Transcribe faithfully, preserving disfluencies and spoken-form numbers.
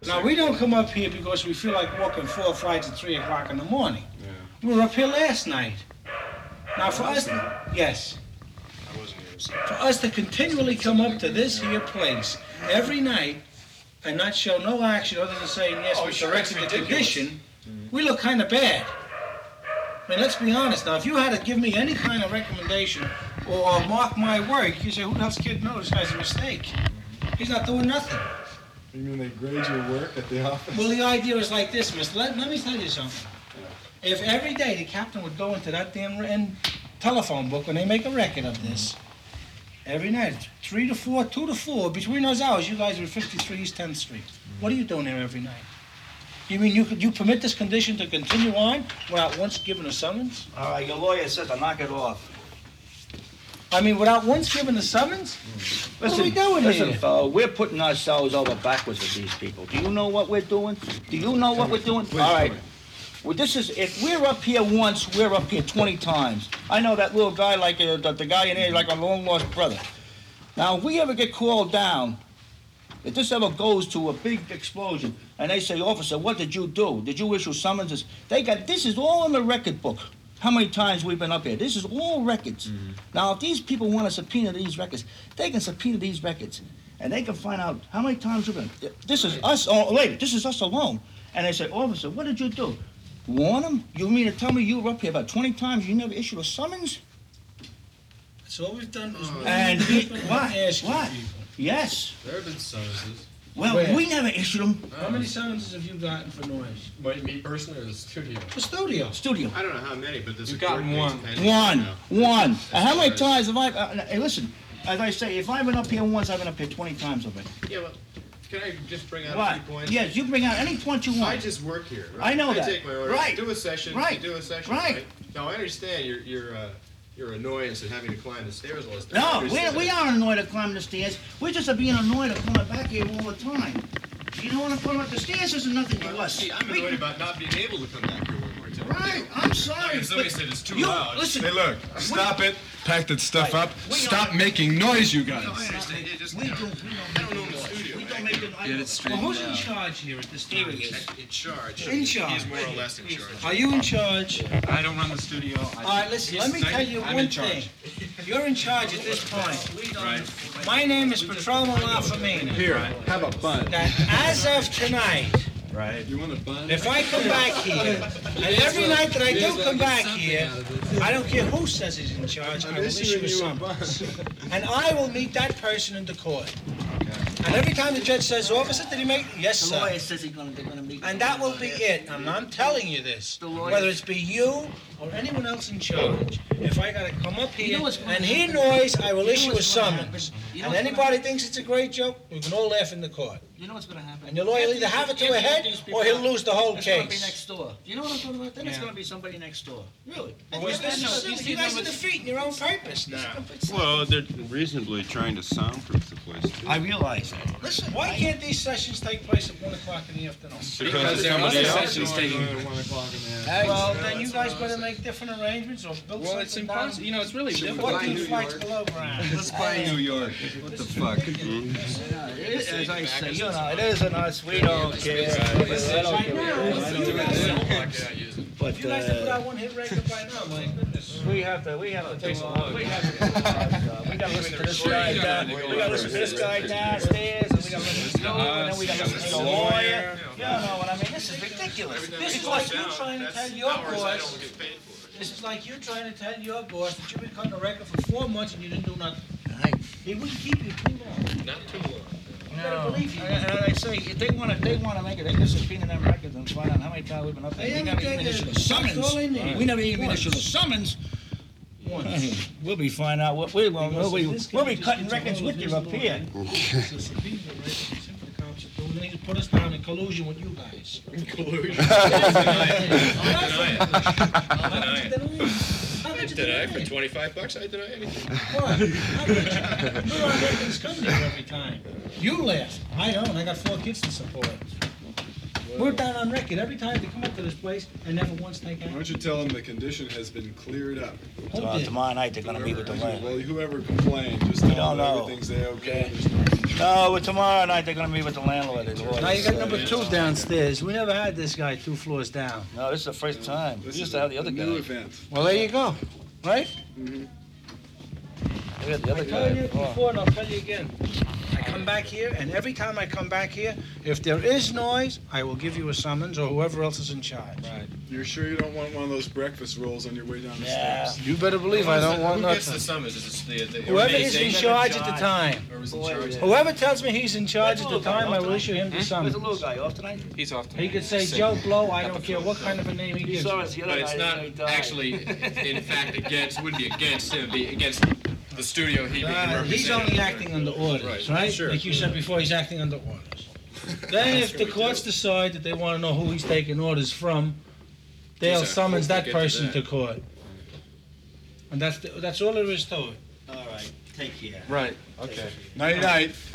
Now, we don't come up here because we feel like walking four flights at three o'clock in the morning. Yeah. We were up here last night. Now, for us, to, yes. I wasn't here. For us to continually come up to this here place every night and not show no action other than saying, yes, oh, we sure, corrected the condition, mm-hmm. we look kind of bad. I mean, let's be honest. Now, if you had to give me any kind of recommendation or mark my work, you say, who the hell's kid knows this guy's a mistake? Mm-hmm. He's not doing nothing. You mean they grade your work at the office? Well, the idea is like this, mister Let, let me tell you something. Yeah. If every day the captain would go into that damn written telephone book when they make a record of this, every night, three to four, two to four, between those hours, you guys are at fifty-three East tenth Street. Mm-hmm. What are you doing here every night? You mean you could you permit this condition to continue on without once giving a summons? All right, your lawyer says to knock it off. I mean, without once giving a summons? Mm. What listen, are we doing listen, here? Fella, we're putting ourselves over backwards with these people. Do you know what we're doing? Do you know what we're doing? Please, all right. Well, this is, if we're up here once, we're up here twenty times. I know that little guy, like uh, the, the guy in here, like a long-lost brother. Now, if we ever get called down, if this ever goes to a big explosion, and they say, officer, what did you do? Did you issue summonses? They got, this is all in the record book. How many times we've been up here. This is all records. Mm-hmm. Now, if these people want to subpoena these records, they can subpoena these records, and they can find out how many times we've been. This is us, oh, lady, this is us alone. And they say, officer, what did you do? Warn them? You mean to tell me you were up here about twenty times, you never issued a summons? That's all we've done. Is uh, and he, what? Ask what? People. Yes. There have been summonses. Well, Where? we never issued them. How many summonses have you gotten for noise? What, me personally or the studio? The studio. Studio. I don't know how many, but there's You've a gotten one. One. One. And how many times have I... Uh, hey, listen, as I say, if I've been up here once, I've been up here twenty times already. Yeah, well, can I just bring out what? a few points? Yes, you bring out any point you want. I just work here, right? I know I that. I take my orders, right. do a session, right. do a session, right. right? Now, I understand your, your, uh, your annoyance at having to climb the stairs all this No, time. we, we aren't annoyed at climbing the stairs. We're just being annoyed at coming back here all the time. You know what I'm talking about? The stairs isn't nothing to well, us. See, I'm annoyed we, about not being able to come back here one more time. Right, I'm sorry. Like somebody said it's too you, loud. Listen, hey, look, stop we, it. Pack that stuff right. up. We Stop making noise, you guys. No, I understand. It just, we you know, don't, we don't, I don't know in the studio. We don't make the Get it straight. Well, who's in charge here at this time? In charge. In charge. He's more or less in charge. Are you in charge? I don't run the studio. I All right, listen, let me tell you I'm one in charge. thing. You're in charge at this point. Right. My name is Patrolman LaFamina. Here, have a bun. That as of tonight, Right. You want a bun? if I come back here, and every night that I do come back here, I don't care who says he's in charge, I will issue a summons. And I will meet that person in the court. And every time the judge says, officer, did he make? Yes, The sir. lawyer says he's gonna, they're gonna meet. And that will be it. And I'm telling you this. Whether it's be you or anyone else in charge, if I gotta come up here You know what's gonna and hear happen? noise, I will You know issue a what's gonna summons. happen? You know And what's anybody gonna thinks it's a great joke, we can all laugh in the court. You know what's gonna happen? And your lawyer will either have it to a head or he'll lose the whole It's gonna be case. next door. You know what I'm talking about? Then it's Yeah. gonna be somebody next door. Really? Well, this is silly. You guys are defeating your own purpose now. Well, they're reasonably trying to soundproof the place, too. I realize that. Listen, why can't these sessions take place at one o'clock in the afternoon? Because there are other sessions taking. One o'clock in the Well, then you guys better make different arrangements or build Well, it's something impossible. down. You know, it's really difficult. fourteen flights below ground. Let's buy New York. What the fuck? As I say, you know, it isn't us. We don't care. But You guys have put uh, out one hit record by now, my goodness. we have to, we have to take a look. We have to, uh, we gotta listen to this guy down. We gotta listen to this guy downstairs, and we gotta listen to you, and then we gotta listen to the lawyer. You don't know what I mean? This is ridiculous. This is like you trying to tell your boss. This is like you trying to tell your boss that you've been cutting a record for four months and you didn't do nothing. Right. He wouldn't keep you too long. Not too long. You better believe you. And I say, if they wanna, they wanna make it, they can subpoena them records and find out how many times we've been up there. They We never haven't even taken issued it. a summons. That's all they need. We never even Once. issued a summons. Once. We'll be finding out what, we will, we'll be, we'll be cutting records with you up here. It's a subpoena record. It's simple the cops are doing. They need to put us down in collusion with you guys. In collusion. Deny for twenty-five bucks? I deny anything. What? How could you? We're on records coming here every time. You laugh. I don't. I got four kids to support. We're down on record, every time they come up to this place, and never once take Why action. don't you tell them the condition has been cleared up? Who Uh, did? Tomorrow night, they're gonna meet with the Well, landlord. whoever complained, just We tell don't them know. everything's there, okay? No, but tomorrow night, they're gonna meet with the landlord. and Now you got number two downstairs, we never had this guy two floors down. No, this is the first time. We This used is to have the a other new guy. event. Well, there you go, right? We had the I other told you guy. Oh. before, and I'll tell you again. I come back here, and every time I come back here, if there is noise, I will give you a summons, or whoever else is in charge. You're sure you don't want one of those breakfast rolls on your way down the Yeah. steps? You better believe I don't want Who gets the nothing. summons? Is it the, the Whoever is in organization? charge at the time. Or was in Boy, charge? yeah. Whoever tells me he's in charge at the Where's the time, I little will guy? issue him the Where's the little summons. guy off tonight? He's off. He could say Joe Blow, I don't care what kind of a name he He gives saw me. us the other But night. it's and not he died. actually, in fact, against, it wouldn't be against him, it'd be against the studio he being Uh, He's only representing. acting under orders, Right, right? sure. Like you said before, he's acting under orders. Then if the courts decide that they want to know who he's taking orders from, they'll Geez, I summons hope we that get to person that. to court. And that's, the- that's all there is to it. All right, take care. Right, okay. Night-night.